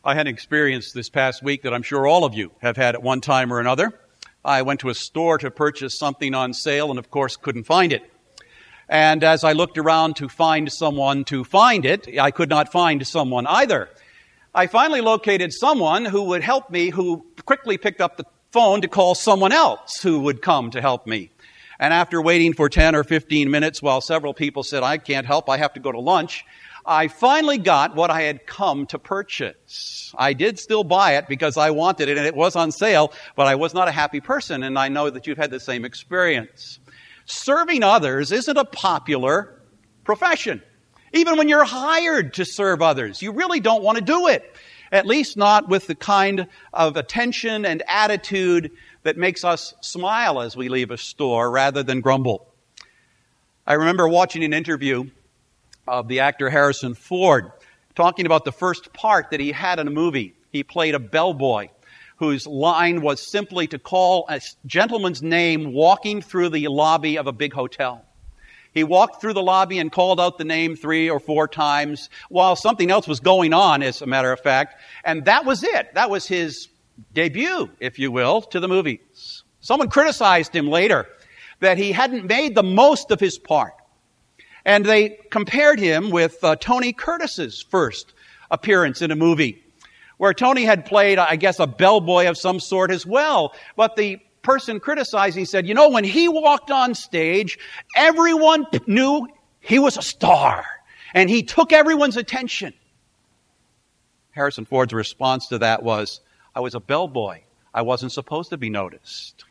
I had an experience this past week that I'm sure all of you have had at one time or another. I went to a store to purchase something on sale and, of course, couldn't find it. And as I looked around to find someone to find it, I could not find someone either. I finally located someone who would help me, who quickly picked up the phone to call someone else who would come to help me. And after waiting for 10 or 15 minutes while several people said, I can't help, I have to go to lunch, I finally got what I had come to purchase. I did still buy it because I wanted it and it was on sale, but I was not a happy person, and I know that you've had the same experience. Serving others isn't a popular profession. Even when you're hired to serve others, you really don't want to do it. At least not with the kind of attention and attitude that makes us smile as we leave a store rather than grumble. I remember watching an interview of the actor Harrison Ford, talking about the first part that he had in a movie. He played a bellboy whose line was simply to call a gentleman's name walking through the lobby of a big hotel. He walked through the lobby and called out the name 3 or 4 times while something else was going on, as a matter of fact. And that was it. That was his debut, if you will, to the movies. Someone criticized him later that he hadn't made the most of his part. And they compared him with Tony Curtis's first appearance in a movie, where Tony had played, I guess, a bellboy of some sort as well. But the person criticizing said, you know, when he walked on stage, everyone knew he was a star, and he took everyone's attention. Harrison Ford's response to that was, I was a bellboy. I wasn't supposed to be noticed.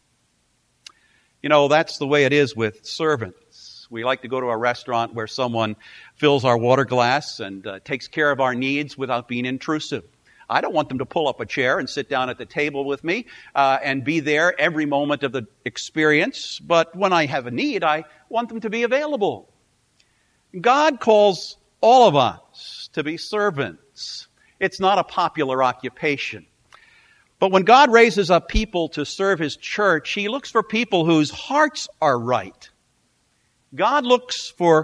You know, that's the way it is with servants. We like to go to a restaurant where someone fills our water glass and takes care of our needs without being intrusive. I don't want them to pull up a chair and sit down at the table with me and be there every moment of the experience. But when I have a need, I want them to be available. God calls all of us to be servants. It's not a popular occupation. But when God raises up people to serve His church, He looks for people whose hearts are right. God looks for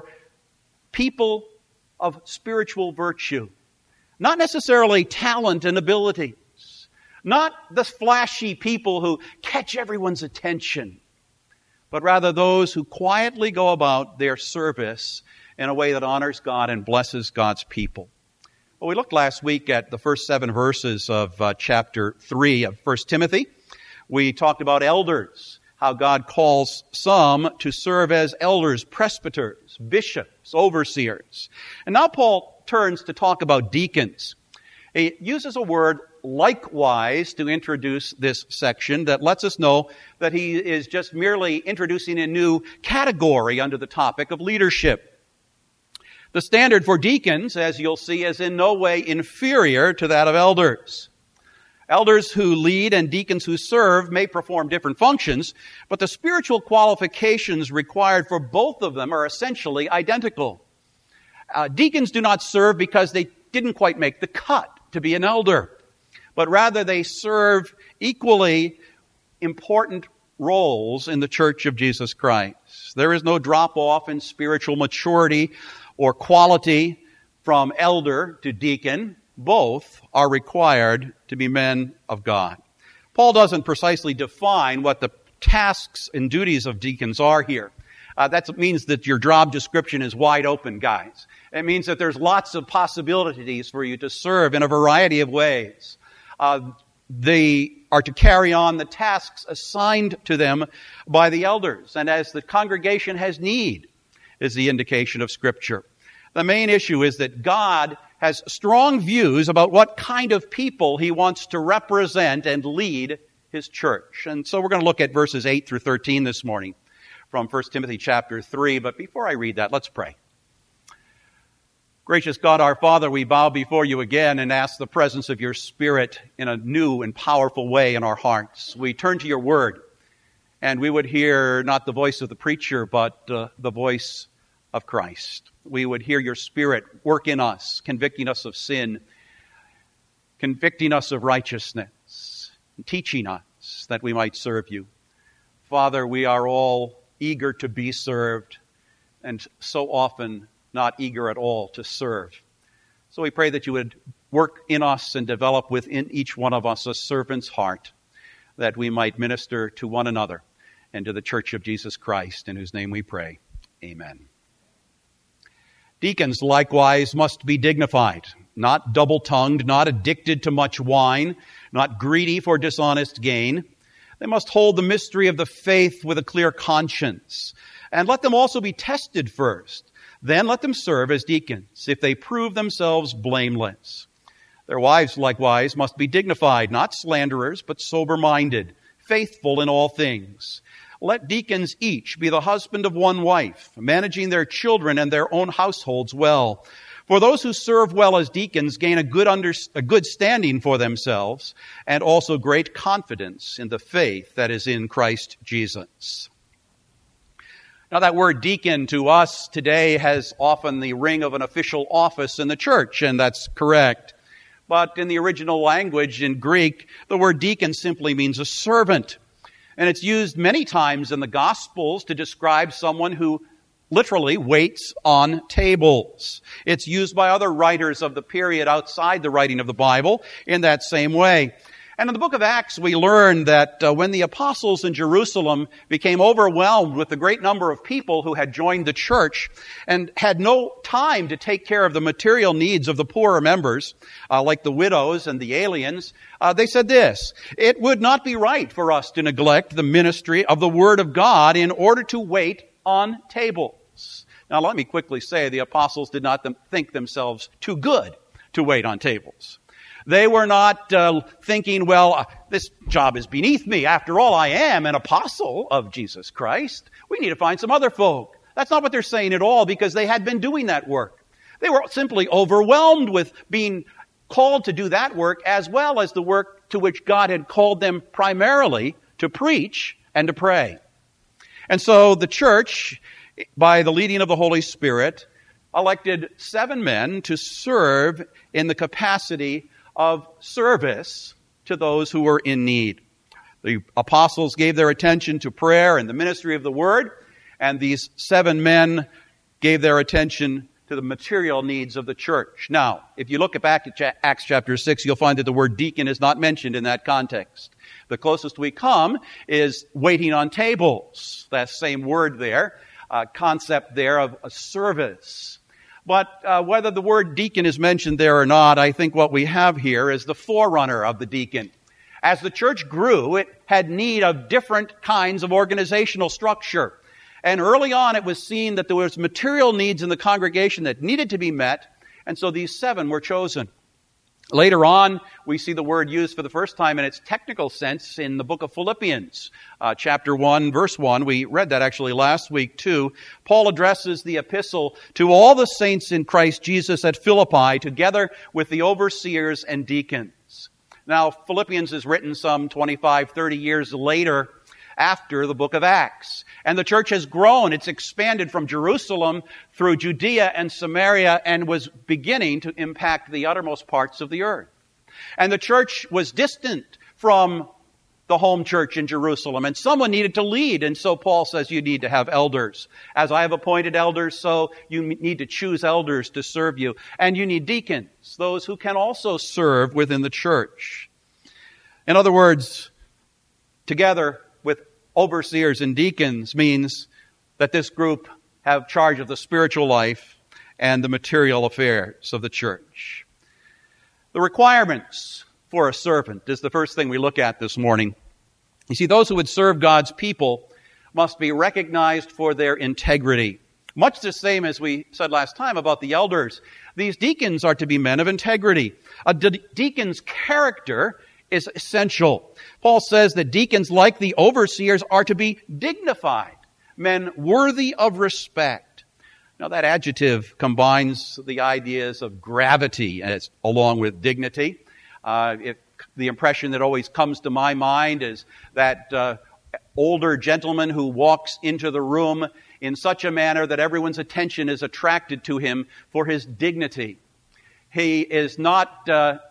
people of spiritual virtue. Not necessarily talent and abilities. Not the flashy people who catch everyone's attention. But rather those who quietly go about their service in a way that honors God and blesses God's people. Well, we looked last week at the first 7 verses of chapter 3 of 1 Timothy. We talked about elders, how God calls some to serve as elders, presbyters, bishops, overseers. And now Paul turns to talk about deacons. He uses a word likewise to introduce this section that lets us know that he is just merely introducing a new category under the topic of leadership. The standard for deacons, as you'll see, is in no way inferior to that of elders. Elders who lead and deacons who serve may perform different functions, but the spiritual qualifications required for both of them are essentially identical. Deacons do not serve because they didn't quite make the cut to be an elder, but rather they serve equally important roles in the Church of Jesus Christ. There is no drop-off in spiritual maturity or quality from elder to deacon. Both are required to be men of God. Paul doesn't precisely define what the tasks and duties of deacons are here. That means that your job description is wide open, guys. It means that there's lots of possibilities for you to serve in a variety of ways. They are to carry on the tasks assigned to them by the elders, and as the congregation has need, is the indication of Scripture. The main issue is that God has strong views about what kind of people He wants to represent and lead His church. And so we're going to look at verses 8 through 13 this morning from 1 Timothy chapter 3. But before I read that, let's pray. Gracious God, our Father, we bow before You again and ask the presence of Your Spirit in a new and powerful way in our hearts. We turn to Your Word, and we would hear not the voice of the preacher, but the voice of Christ. We would hear Your Spirit work in us, convicting us of sin, convicting us of righteousness, and teaching us that we might serve You. Father, we are all eager to be served, and so often not eager at all to serve. So we pray that You would work in us and develop within each one of us a servant's heart, that we might minister to one another and to the Church of Jesus Christ, in whose name we pray. Amen. Deacons likewise must be dignified, not double-tongued, not addicted to much wine, not greedy for dishonest gain. They must hold the mystery of the faith with a clear conscience. And let them also be tested first. Then let them serve as deacons, if they prove themselves blameless. Their wives likewise must be dignified, not slanderers, but sober-minded, faithful in all things. Let deacons each be the husband of one wife, managing their children and their own households well. For those who serve well as deacons gain a good standing for themselves, and also great confidence in the faith that is in Christ Jesus. Now, that word deacon to us today has often the ring of an official office in the church, and that's correct. But in the original language, in Greek, the word deacon simply means a servant. And it's used many times in the Gospels to describe someone who literally waits on tables. It's used by other writers of the period outside the writing of the Bible in that same way. And in the book of Acts, we learn that when the apostles in Jerusalem became overwhelmed with the great number of people who had joined the church and had no time to take care of the material needs of the poorer members, like the widows and the aliens, they said this: "It would not be right for us to neglect the ministry of the Word of God in order to wait on tables." Now, let me quickly say the apostles did not think themselves too good to wait on tables. They were not thinking, well, this job is beneath me. After all, I am an apostle of Jesus Christ. We need to find some other folk. That's not what they're saying at all, because they had been doing that work. They were simply overwhelmed with being called to do that work, as well as the work to which God had called them primarily to preach and to pray. And so the church, by the leading of the Holy Spirit, elected 7 men to serve in the capacity of service to those who were in need. The apostles gave their attention to prayer and the ministry of the Word, and these 7 men gave their attention to the material needs of the church. Now, if you look back at Acts chapter 6, you'll find that the word deacon is not mentioned in that context. The closest we come is waiting on tables. That same word there, concept there of a service. But whether the word deacon is mentioned there or not, I think what we have here is the forerunner of the deacon. As the church grew, it had need of different kinds of organizational structure. And early on, it was seen that there was material needs in the congregation that needed to be met, and so these 7 were chosen. Later on, we see the word used for the first time in its technical sense in the book of Philippians, chapter 1, verse 1. We read that actually last week too. Paul addresses the epistle to all the saints in Christ Jesus at Philippi, together with the overseers and deacons. Now, Philippians is written some 25, 30 years later, after the book of Acts. And the church has grown. It's expanded from Jerusalem through Judea and Samaria and was beginning to impact the uttermost parts of the earth. And the church was distant from the home church in Jerusalem, and someone needed to lead. And so Paul says you need to have elders. As I have appointed elders, so you need to choose elders to serve you. And you need deacons, those who can also serve within the church. In other words, together with overseers and deacons means that this group have charge of the spiritual life and the material affairs of the church. The requirements for a servant is the first thing we look at this morning. You see, those who would serve God's people must be recognized for their integrity. Much the same as we said last time about the elders. These deacons are to be men of integrity. A deacon's character is essential. Paul says that deacons, like the overseers, are to be dignified, men worthy of respect. Now, that adjective combines the ideas of gravity along with dignity. The impression that always comes to my mind is that older gentleman who walks into the room in such a manner that everyone's attention is attracted to him for his dignity. He is not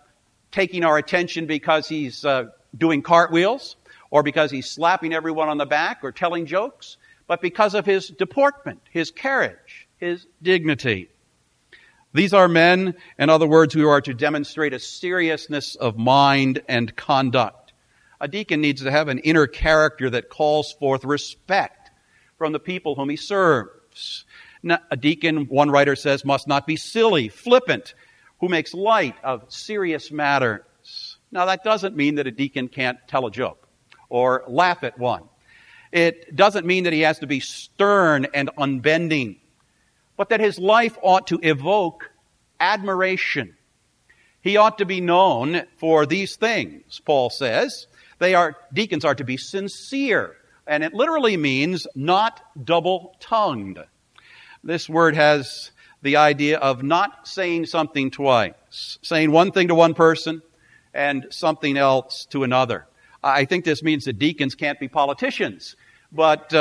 taking our attention because he's doing cartwheels or because he's slapping everyone on the back or telling jokes, but because of his deportment, his carriage, his dignity. These are men, in other words, who are to demonstrate a seriousness of mind and conduct. A deacon needs to have an inner character that calls forth respect from the people whom he serves. A deacon, one writer says, must not be silly, flippant, who makes light of serious matters. Now, that doesn't mean that a deacon can't tell a joke or laugh at one. It doesn't mean that he has to be stern and unbending, but that his life ought to evoke admiration. He ought to be known for these things, Paul says. Deacons are to be sincere, and it literally means not double-tongued. This word has the idea of not saying something twice, saying one thing to one person and something else to another. I think this means that deacons can't be politicians, but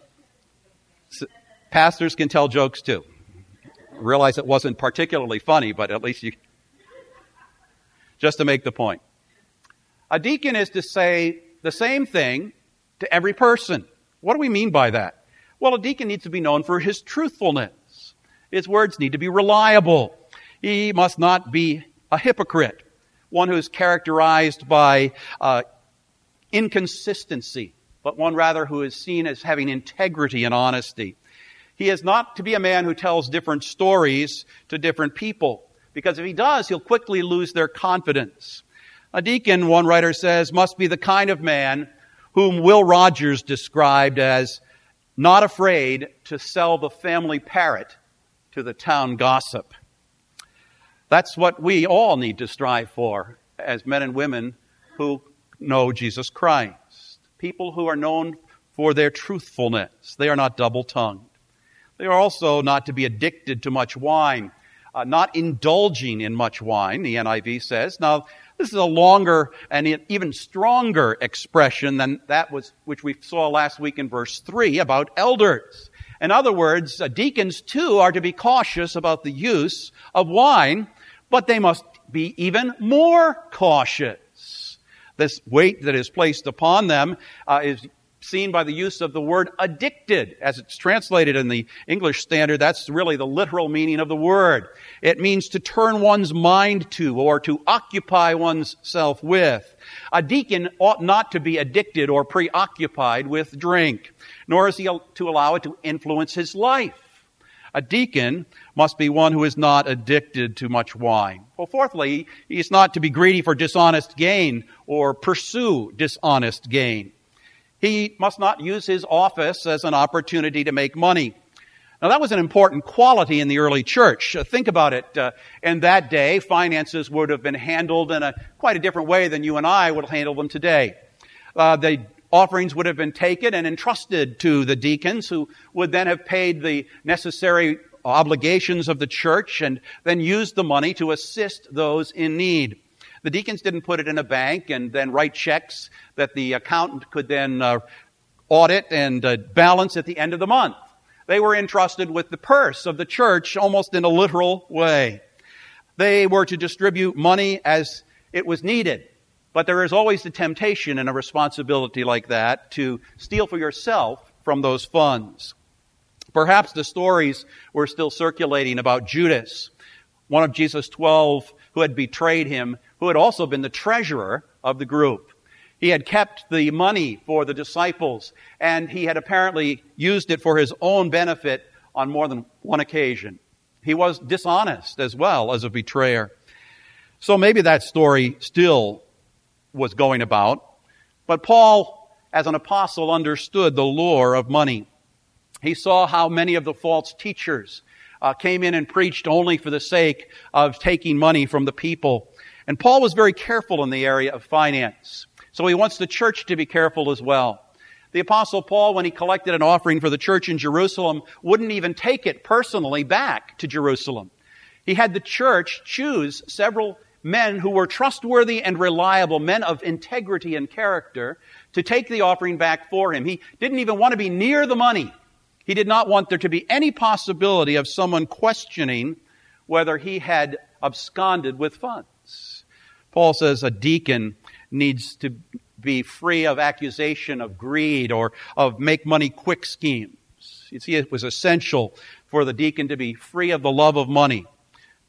pastors can tell jokes too. Realize it wasn't particularly funny, but at least just to make the point. A deacon is to say the same thing to every person. What do we mean by that? Well, a deacon needs to be known for his truthfulness. His words need to be reliable. He must not be a hypocrite, one who is characterized by inconsistency, but one rather who is seen as having integrity and honesty. He is not to be a man who tells different stories to different people, because if he does, he'll quickly lose their confidence. A deacon, one writer says, must be the kind of man whom Will Rogers described as not afraid to sell the family parrot to the town gossip. That's what we all need to strive for as men and women who know Jesus Christ. People who are known for their truthfulness. They are not double-tongued. They are also not to be addicted to much wine, not indulging in much wine, the NIV says. Now, this is a longer and even stronger expression than which we saw last week in verse 3 about elders. In other words, deacons too are to be cautious about the use of wine, but they must be even more cautious. This weight that is placed upon them is seen by the use of the word addicted. As it's translated in the English Standard, that's really the literal meaning of the word. It means to turn one's mind to or to occupy oneself with. A deacon ought not to be addicted or preoccupied with drink, nor is he to allow it to influence his life. A deacon must be one who is not addicted to much wine. Well, fourthly, he is not to be greedy for dishonest gain or pursue dishonest gain. He must not use his office as an opportunity to make money. Now, that was an important quality in the early church. Think about it. In that day, finances would have been handled in quite a different way than you and I would handle them today. The offerings would have been taken and entrusted to the deacons, who would then have paid the necessary obligations of the church and then used the money to assist those in need. The deacons didn't put it in a bank and then write checks that the accountant could then audit and balance at the end of the month. They were entrusted with the purse of the church almost in a literal way. They were to distribute money as it was needed. But there is always the temptation in a responsibility like that to steal for yourself from those funds. Perhaps the stories were still circulating about Judas, one of Jesus' 12 who had betrayed him, who had also been the treasurer of the group. He had kept the money for the disciples, and he had apparently used it for his own benefit on more than one occasion. He was dishonest as well as a betrayer. So maybe that story still was going about. But Paul, as an apostle, understood the lure of money. He saw how many of the false teachers came in and preached only for the sake of taking money from the people. And Paul was very careful in the area of finance. So he wants the church to be careful as well. The Apostle Paul, when he collected an offering for the church in Jerusalem, wouldn't even take it personally back to Jerusalem. He had the church choose several men who were trustworthy and reliable, men of integrity and character, to take the offering back for him. He didn't even want to be near the money. He did not want there to be any possibility of someone questioning whether he had absconded with funds. Paul says a deacon needs to be free of accusation of greed or of make-money-quick schemes. You see, it was essential for the deacon to be free of the love of money,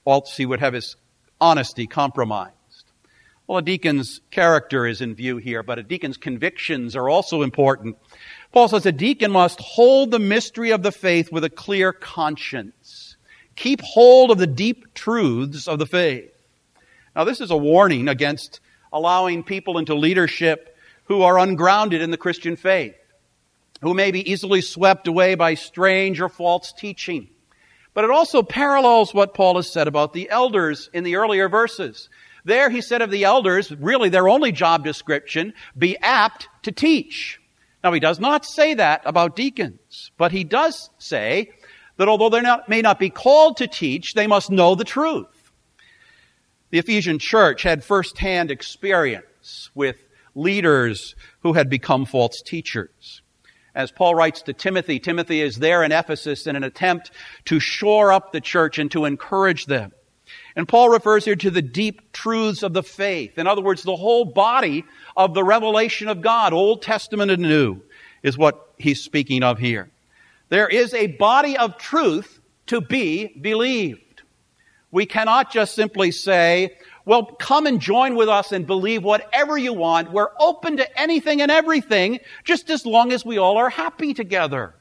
else he would have his honesty compromised. Well, a deacon's character is in view here, but a deacon's convictions are also important. Paul says a deacon must hold the mystery of the faith with a clear conscience. Keep hold of the deep truths of the faith. Now, this is a warning against allowing people into leadership who are ungrounded in the Christian faith, who may be easily swept away by strange or false teaching. But it also parallels what Paul has said about the elders in the earlier verses. There he said of the elders, really their only job description, be apt to teach. Now he does not say that about deacons, but he does say that although they may not be called to teach, they must know the truth. The Ephesian church had first-hand experience with leaders who had become false teachers. As Paul writes to Timothy, Timothy is there in Ephesus in an attempt to shore up the church and to encourage them. And Paul refers here to the deep truths of the faith. In other words, the whole body of the revelation of God, Old Testament and New, is what he's speaking of here. There is a body of truth to be believed. We cannot just simply say, well, come and join with us and believe whatever you want. We're open to anything and everything, just as long as we all are happy together.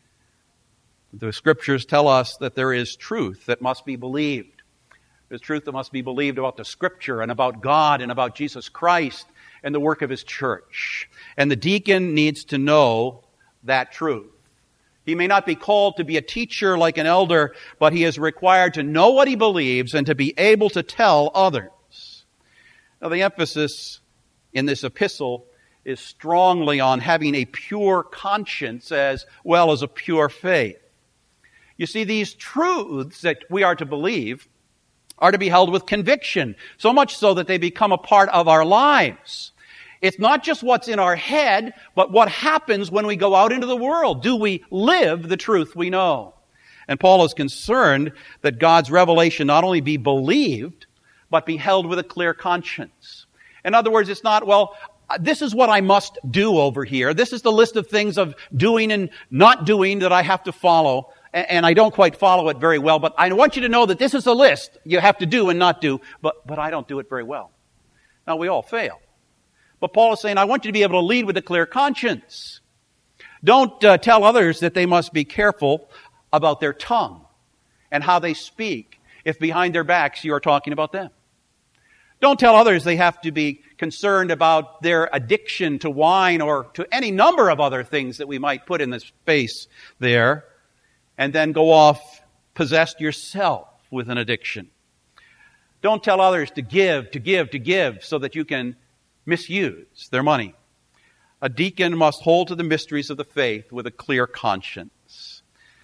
The Scriptures tell us that there is truth that must be believed. There's truth that must be believed about the Scripture and about God and about Jesus Christ and the work of His church. And the deacon needs to know that truth. He may not be called to be a teacher like an elder, but he is required to know what he believes and to be able to tell others. Now, the emphasis in this epistle is strongly on having a pure conscience as well as a pure faith. You see, these truths that we are to believe are to be held with conviction, so much so that they become a part of our lives. It's not just what's in our head, but what happens when we go out into the world. Do we live the truth we know? And Paul is concerned that God's revelation not only be believed, but be held with a clear conscience. In other words, it's not, well, this is what I must do over here. This is the list of things of doing and not doing that I have to follow. And I don't quite follow it very well, but I want you to know that this is a list you have to do and not do, but I don't do it very well. Now, we all fail. But Paul is saying, I want you to be able to lead with a clear conscience. Don't tell others that they must be careful about their tongue and how they speak if behind their backs you are talking about them. Don't tell others they have to be concerned about their addiction to wine or to any number of other things that we might put in the space there, and then go off possessed yourself with an addiction. Don't tell others to give so that you can misuse their money. A deacon must hold to the mysteries of the faith with a clear conscience.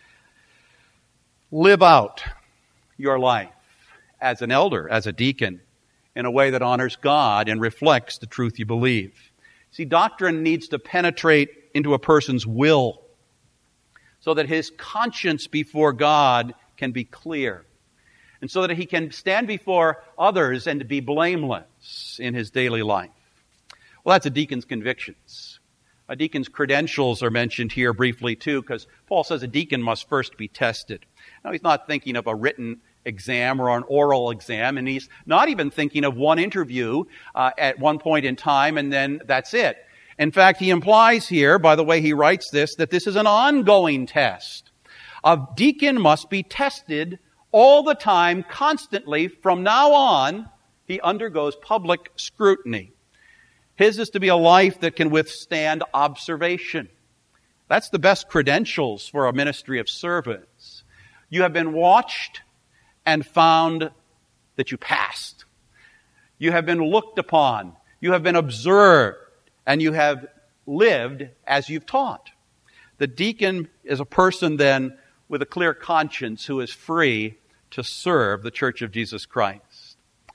Live out your life as an elder, as a deacon, in a way that honors God and reflects the truth you believe. See, doctrine needs to penetrate into a person's will so that his conscience before God can be clear, and so that he can stand before others and to be blameless in his daily life. Well, that's a deacon's convictions. A deacon's credentials are mentioned here briefly too, because Paul says a deacon must first be tested. Now, he's not thinking of a written exam or an oral exam, and he's not even thinking of one interview at one point in time, and then that's it. In fact, he implies here, by the way he writes this, that this is an ongoing test. A deacon must be tested all the time, constantly. From now on, he undergoes public scrutiny. His is to be a life that can withstand observation. That's the best credentials for a ministry of service. You have been watched and found that you passed. You have been looked upon. You have been observed. And you have lived as you've taught. The deacon is a person then with a clear conscience who is free to serve the Church of Jesus Christ.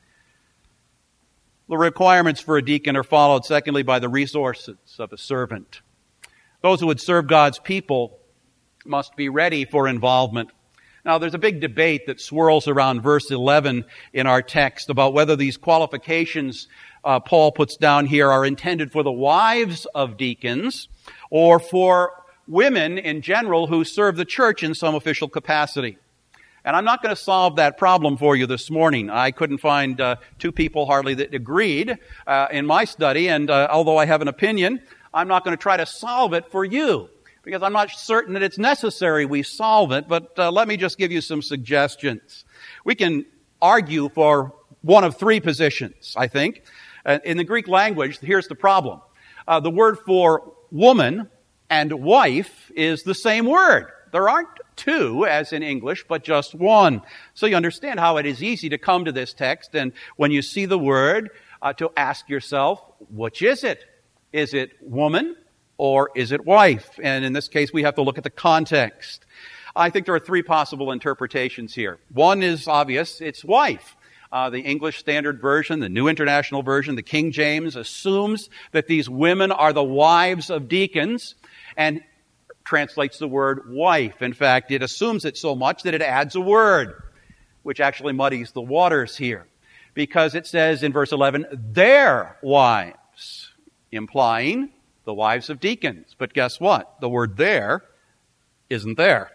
The requirements for a deacon are followed, secondly, by the resources of a servant. Those who would serve God's people must be ready for involvement. Now, there's a big debate that swirls around verse 11 in our text about whether these qualifications Paul puts down here are intended for the wives of deacons or for women in general who serve the church in some official capacity. And I'm not going to solve that problem for you this morning. I couldn't find two people hardly that agreed in my study, and although I have an opinion, I'm not going to try to solve it for you, because I'm not certain that it's necessary we solve it, but let me just give you some suggestions. We can argue for one of three positions, I think. In the Greek language, here's the problem. The word for woman and wife is the same word. There aren't two, as in English, but just one. So you understand how it is easy to come to this text, and when you see the word, to ask yourself, which is it? Is it woman or is it wife? And in this case, we have to look at the context. I think there are three possible interpretations here. One is obvious, it's wife. The English Standard Version, the New International Version, the King James assumes that these women are the wives of deacons and translates the word wife. In fact, it assumes it so much that it adds a word, which actually muddies the waters here, because it says in verse 11, their wives, implying the wives of deacons. But guess what? The word there isn't there.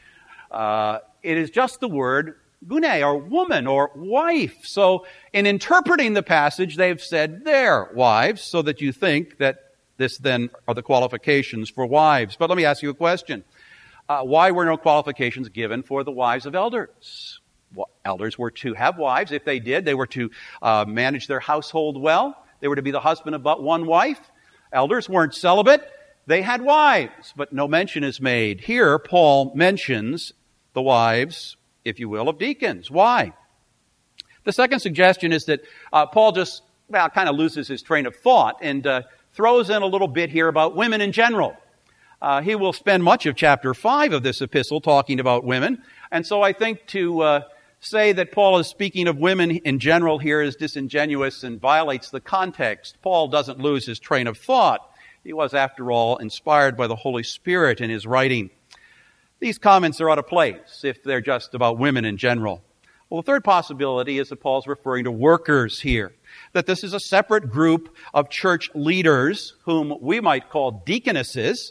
It is just the word gune, or woman, or wife. So in interpreting the passage, they've said their wives, so that you think that this then are the qualifications for wives. But let me ask you a question. Why were no qualifications given for the wives of elders? Well, elders were to have wives. If they did, they were to manage their household well. They were to be the husband of but one wife. Elders weren't celibate. They had wives, but no mention is made. Here, Paul mentions the wives, if you will, of deacons. Why? The second suggestion is that Paul just kind of loses his train of thought and throws in a little bit here about women in general. He will spend much of chapter 5 of this epistle talking about women. And so I think to say that Paul is speaking of women in general here is disingenuous and violates the context. Paul doesn't lose his train of thought. He was, after all, inspired by the Holy Spirit in his writing. These comments are out of place if they're just about women in general. Well, the third possibility is that Paul's referring to workers here, that this is a separate group of church leaders whom we might call deaconesses.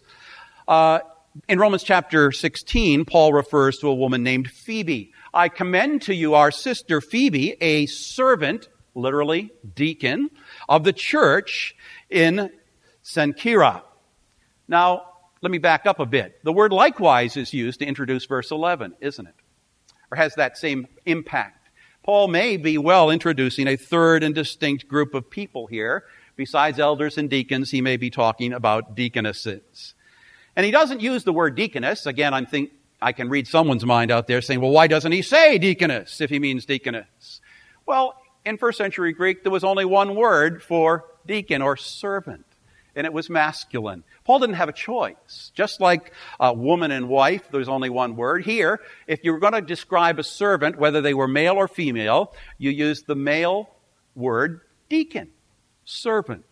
In Romans chapter 16, Paul refers to a woman named Phoebe. I commend to you our sister Phoebe, a servant, literally deacon, of the church in Cenchrea. Now, let me back up a bit. The word likewise is used to introduce verse 11, isn't it? Or has that same impact? Paul may be well introducing a third and distinct group of people here. Besides elders and deacons, he may be talking about deaconesses. And he doesn't use the word deaconess. Again, I can read someone's mind out there saying, well, why doesn't he say deaconess if he means deaconess? Well, in first century Greek, there was only one word for deacon or servant, and it was masculine. Paul didn't have a choice. Just like woman and wife, there's only one word. Here, if you were going to describe a servant, whether they were male or female, you use the male word deacon, servant.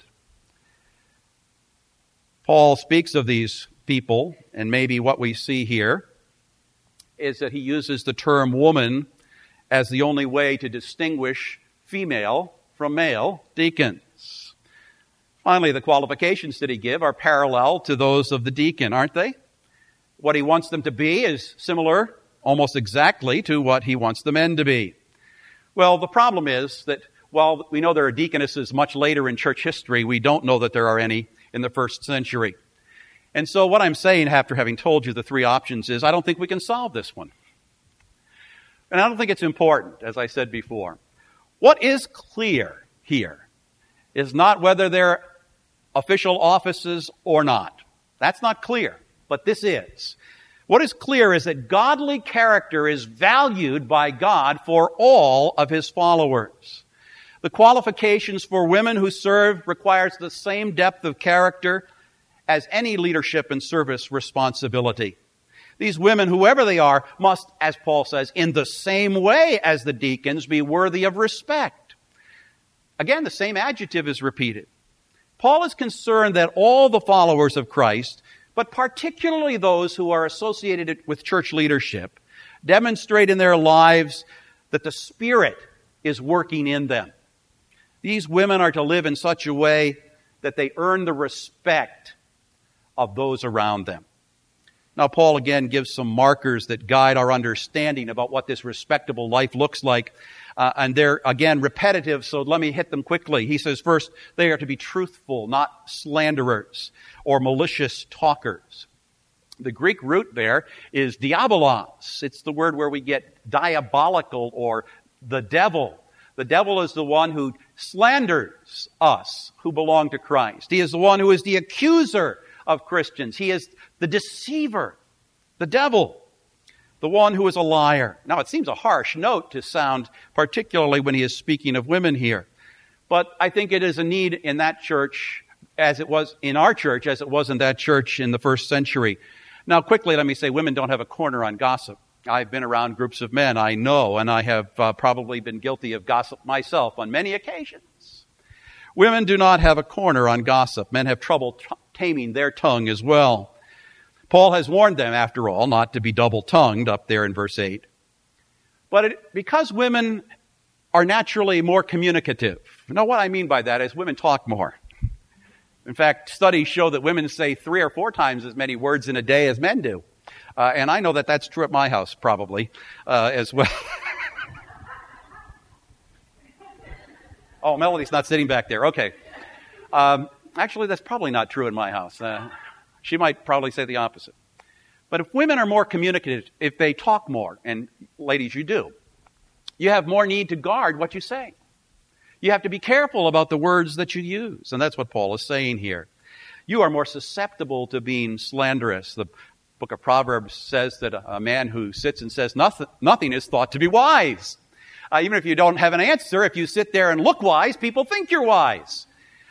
Paul speaks of these people, and maybe what we see here is that he uses the term woman as the only way to distinguish female from male deacons. Finally, the qualifications that he gives are parallel to those of the deacon, aren't they? What he wants them to be is similar, almost exactly, to what he wants the men to be. Well, the problem is that while we know there are deaconesses much later in church history, we don't know that there are any in the first century. And so what I'm saying, after having told you the three options, is I don't think we can solve this one. And I don't think it's important, as I said before. What is clear here is not whether they're official offices or not. That's not clear, but this is. What is clear is that godly character is valued by God for all of His followers. The qualifications for women who serve requires the same depth of character as any leadership and service responsibility. These women, whoever they are, must, as Paul says, in the same way as the deacons, be worthy of respect. Again, the same adjective is repeated. Paul is concerned that all the followers of Christ, but particularly those who are associated with church leadership, demonstrate in their lives that the Spirit is working in them. These women are to live in such a way that they earn the respect of those around them. Now, Paul again gives some markers that guide our understanding about what this respectable life looks like. And they're, again, repetitive, so let me hit them quickly. He says, first, they are to be truthful, not slanderers or malicious talkers. The Greek root there is diabolos. It's the word where we get diabolical or the devil. The devil is the one who slanders us who belong to Christ. He is the one who is the accuser of Christians. He is the deceiver, the devil, the one who is a liar. Now, it seems a harsh note to sound, particularly when he is speaking of women here. But I think it is a need in that church, as it was in our church, as it was in that church in the first century. Now, quickly, let me say, women don't have a corner on gossip. I've been around groups of men, I know, and I have probably been guilty of gossip myself on many occasions. Women do not have a corner on gossip. Men have trouble taming their tongue as well. Paul has warned them, after all, not to be double-tongued up there in verse 8. But because women are naturally more communicative. Now, what I mean by that is women talk more. In fact, studies show that women say 3 or 4 times as many words in a day as men do. And I know that that's true at my house, probably, as well. Oh, Melody's not sitting back there. Okay. Actually, that's probably not true in my house. She might probably say the opposite. But if women are more communicative, if they talk more, and ladies, you do, you have more need to guard what you say. You have to be careful about the words that you use. And that's what Paul is saying here. You are more susceptible to being slanderous. The book of Proverbs says that a man who sits and says nothing is thought to be wise. Even if you don't have an answer, if you sit there and look wise, people think you're wise.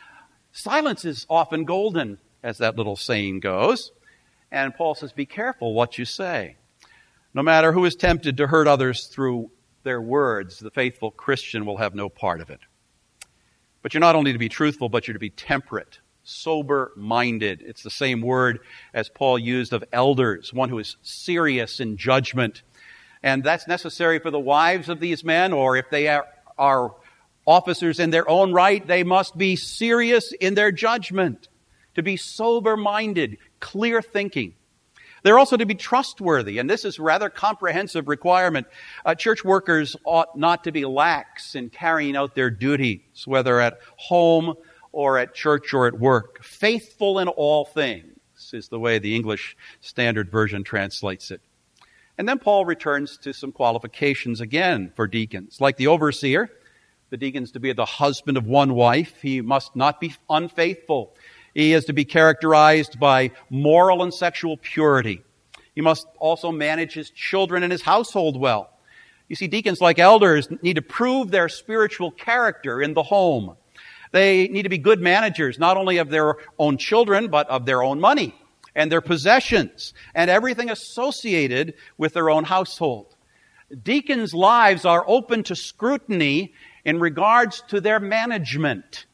Silence is often golden, as that little saying goes. And Paul says, be careful what you say. No matter who is tempted to hurt others through their words, the faithful Christian will have no part of it. But you're not only to be truthful, but you're to be temperate, sober-minded. It's the same word as Paul used of elders, one who is serious in judgment. And that's necessary for the wives of these men, or if they are officers in their own right, they must be serious in their judgment, to be sober-minded, clear-thinking. They're also to be trustworthy, and this is a rather comprehensive requirement. Church workers ought not to be lax in carrying out their duties, whether at home or at church or at work. Faithful in all things is the way the English Standard Version translates it. And then Paul returns to some qualifications again for deacons. Like the overseer, the deacon's to be the husband of one wife. He must not be unfaithful. He is to be characterized by moral and sexual purity. He must also manage his children and his household well. You see, deacons, like elders, need to prove their spiritual character in the home. They need to be good managers, not only of their own children, but of their own money and their possessions and everything associated with their own household. Deacons' lives are open to scrutiny in regards to their management.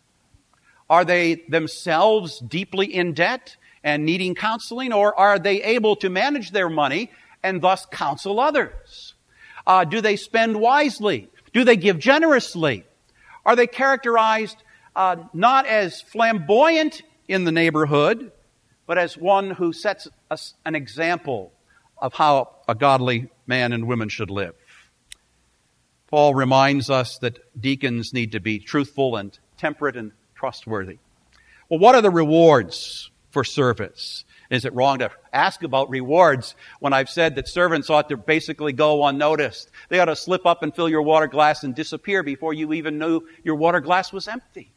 Are they themselves deeply in debt and needing counseling, or are they able to manage their money and thus counsel others? Do they spend wisely? Do they give generously? Are they characterized not as flamboyant in the neighborhood, but as one who sets us an example of how a godly man and woman should live? Paul reminds us that deacons need to be truthful and temperate and trustworthy. Well, what are the rewards for service? Is it wrong to ask about rewards when I've said that servants ought to basically go unnoticed? They ought to slip up and fill your water glass and disappear before you even knew your water glass was empty.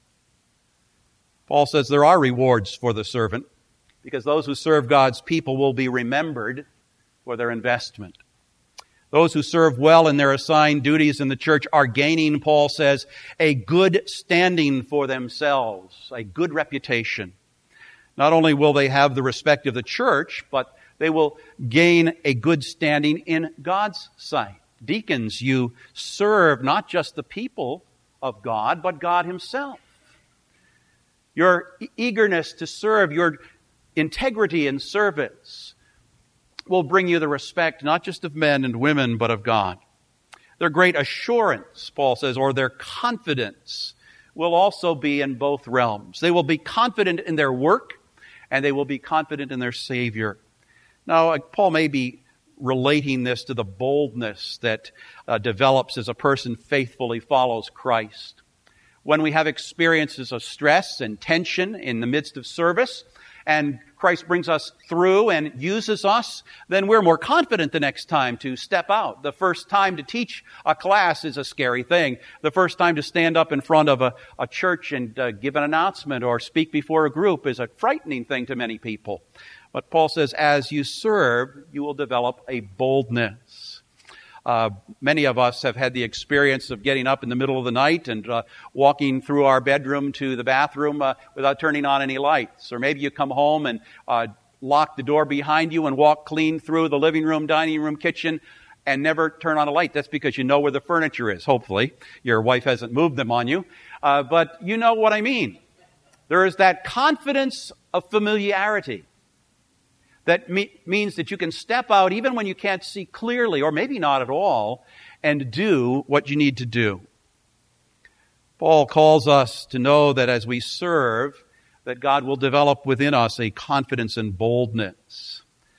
Paul says there are rewards for the servant because those who serve God's people will be remembered for their investment. Those who serve well in their assigned duties in the church are gaining, Paul says, a good standing for themselves, a good reputation. Not only will they have the respect of the church, but they will gain a good standing in God's sight. Deacons, you serve not just the people of God, but God Himself. Your eagerness to serve, your integrity in service will bring you the respect not just of men and women, but of God. Their great assurance, Paul says, or their confidence will also be in both realms. They will be confident in their work, and they will be confident in their Savior. Now, Paul may be relating this to the boldness that develops as a person faithfully follows Christ. When we have experiences of stress and tension in the midst of service, and Christ brings us through and uses us, then we're more confident the next time to step out. The first time to teach a class is a scary thing. The first time to stand up in front of a church and give an announcement or speak before a group is a frightening thing to many people. But Paul says, as you serve, you will develop a boldness. Many of us have had the experience of getting up in the middle of the night and walking through our bedroom to the bathroom without turning on any lights. Or maybe you come home and lock the door behind you and walk clean through the living room, dining room, kitchen, and never turn on a light. That's because you know where the furniture is, hopefully. Your wife hasn't moved them on you. But you know what I mean. There is that confidence of familiarity. That means that you can step out even when you can't see clearly, or maybe not at all, and do what you need to do. Paul calls us to know that as we serve, that God will develop within us a confidence and boldness.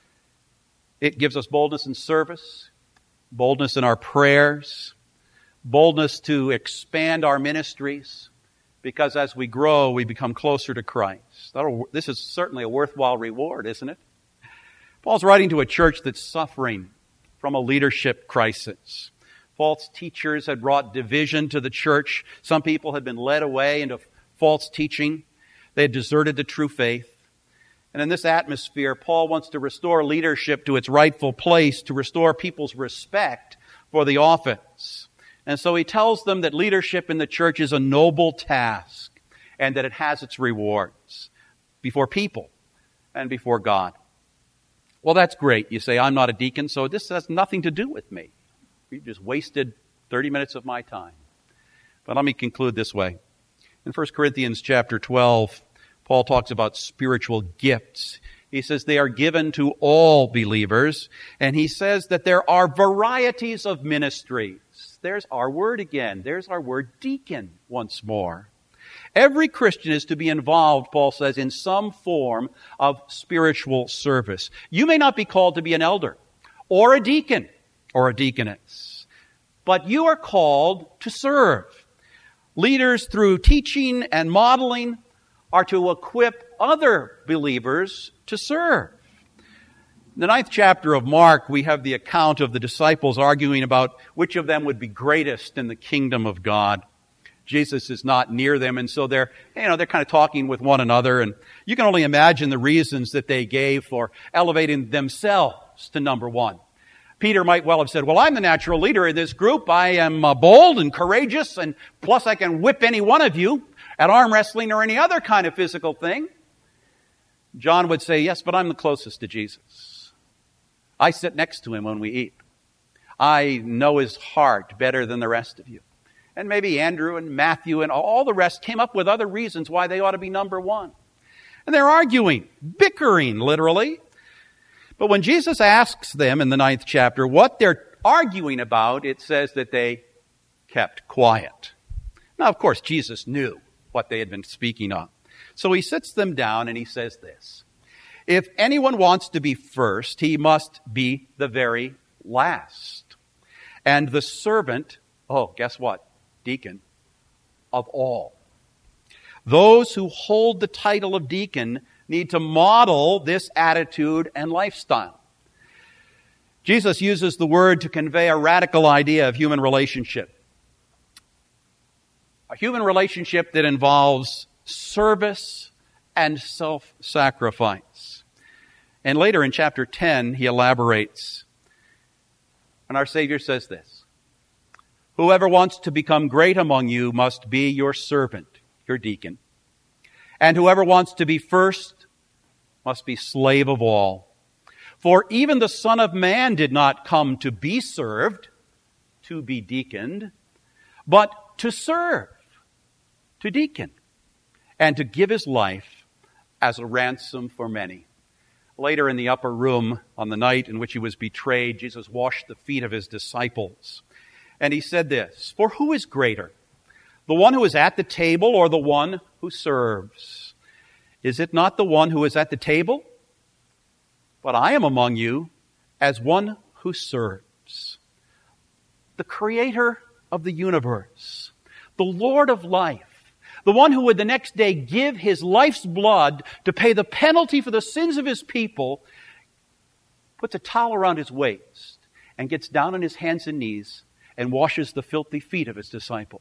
It gives us boldness in service, boldness in our prayers, boldness to expand our ministries, because as we grow, we become closer to Christ. This is certainly a worthwhile reward, isn't it? Paul's writing to a church that's suffering from a leadership crisis. False teachers had brought division to the church. Some people had been led away into false teaching. They had deserted the true faith. And in this atmosphere, Paul wants to restore leadership to its rightful place, to restore people's respect for the office. And so he tells them that leadership in the church is a noble task and that it has its rewards before people and before God. Well, that's great. You say, I'm not a deacon, so this has nothing to do with me. You just wasted 30 minutes of my time. But let me conclude this way. In 1 Corinthians chapter 12, Paul talks about spiritual gifts. He says they are given to all believers, and he says that there are varieties of ministries. There's our word again. There's our word deacon once more. Every Christian is to be involved, Paul says, in some form of spiritual service. You may not be called to be an elder or a deacon or a deaconess, but you are called to serve. Leaders, through teaching and modeling, are to equip other believers to serve. In the 9th chapter of Mark, we have the account of the disciples arguing about which of them would be greatest in the kingdom of God. Jesus is not near them, and so they're kind of talking with one another, and you can only imagine the reasons that they gave for elevating themselves to number one. Peter might well have said, well, I'm the natural leader in this group. I am bold and courageous, and plus I can whip any one of you at arm wrestling or any other kind of physical thing. John would say, yes, but I'm the closest to Jesus. I sit next to him when we eat. I know his heart better than the rest of you. And maybe Andrew and Matthew and all the rest came up with other reasons why they ought to be number one. And they're arguing, bickering, literally. But when Jesus asks them in the 9th chapter what they're arguing about, it says that they kept quiet. Now, of course, Jesus knew what they had been speaking of. So he sits them down and he says this: if anyone wants to be first, he must be the very last, and the servant, guess what? Deacon of all. Those who hold the title of deacon need to model this attitude and lifestyle. Jesus uses the word to convey a radical idea of human relationship. A human relationship that involves service and self-sacrifice. And later in chapter 10, he elaborates. And our Savior says this: whoever wants to become great among you must be your servant, your deacon. And whoever wants to be first must be slave of all. For even the Son of Man did not come to be served, to be deaconed, but to serve, to deacon, and to give his life as a ransom for many. Later in the upper room, on the night in which he was betrayed, Jesus washed the feet of his disciples. And he said this: for who is greater, the one who is at the table or the one who serves? Is it not the one who is at the table? but I am among you as one who serves. The Creator of the universe, the Lord of life, the one who would the next day give his life's blood to pay the penalty for the sins of his people, puts a towel around his waist and gets down on his hands and knees and washes the filthy feet of his disciples.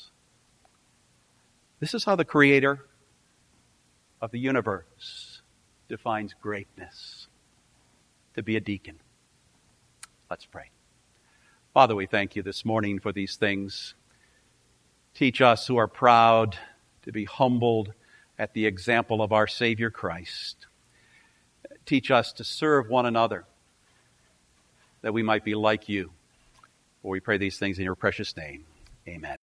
This is how the Creator of the universe defines greatness: to be a deacon. Let's pray. Father, we thank you this morning for these things. Teach us who are proud to be humbled at the example of our Savior Christ. Teach us to serve one another, that we might be like you. For we pray these things in your precious name. Amen.